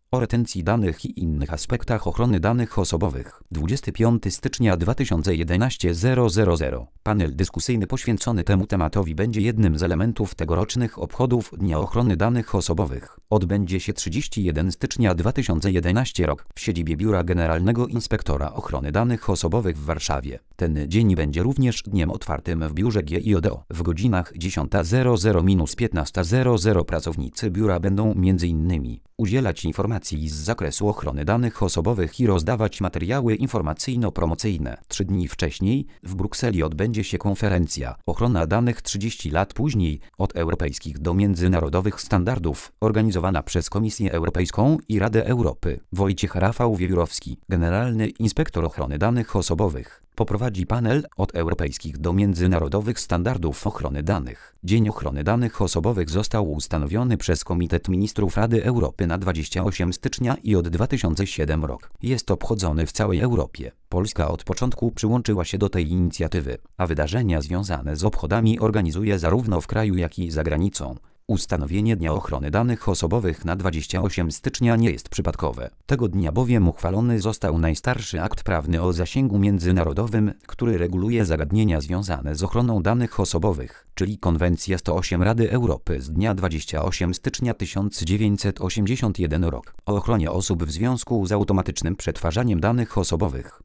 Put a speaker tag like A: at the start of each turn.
A: o retencji danych i innych aspektach ochrony danych osobowych. 25 stycznia 2011 000. Panel dyskusyjny poświęcony temu tematowi będzie jednym z elementów tegorocznych obchodów Dnia Ochrony Danych Osobowych. Odbędzie się 31 stycznia 2011 rok w siedzibie Biura Generalnego Inspektora Ochrony Danych Osobowych w Warszawie. Ten dzień będzie również dniem otwartym w biurze GIODO. W godzinach 10:00–15:00 pracownicy biura będą m.in. udzielać informacji z zakresu ochrony danych osobowych i rozdawać materiały informacyjno-promocyjne. 3 dni wcześniej w Brukseli odbędzie się konferencja Ochrona danych 30 lat później, od europejskich do międzynarodowych standardów, organizowana przez Komisję Europejską i Radę Europy. Wojciech Rafał Wiewiórowski, Generalny Inspektor Ochrony Danych Osobowych, poprowadzi panel Od europejskich do międzynarodowych standardów ochrony danych. Dzień Ochrony Danych Osobowych został ustanowiony przez Komitet Ministrów Rady Europy na 28 stycznia i od 2007 rok jest obchodzony w całej Europie. Polska od początku przyłączyła się do tej inicjatywy, a wydarzenia związane z obchodami organizuje zarówno w kraju, jak i za granicą. Ustanowienie Dnia Ochrony Danych Osobowych na 28 stycznia nie jest przypadkowe. Tego dnia bowiem uchwalony został najstarszy akt prawny o zasięgu międzynarodowym, który reguluje zagadnienia związane z ochroną danych osobowych, czyli Konwencja 108 Rady Europy z dnia 28 stycznia 1981 rok o ochronie osób w związku z automatycznym przetwarzaniem danych osobowych.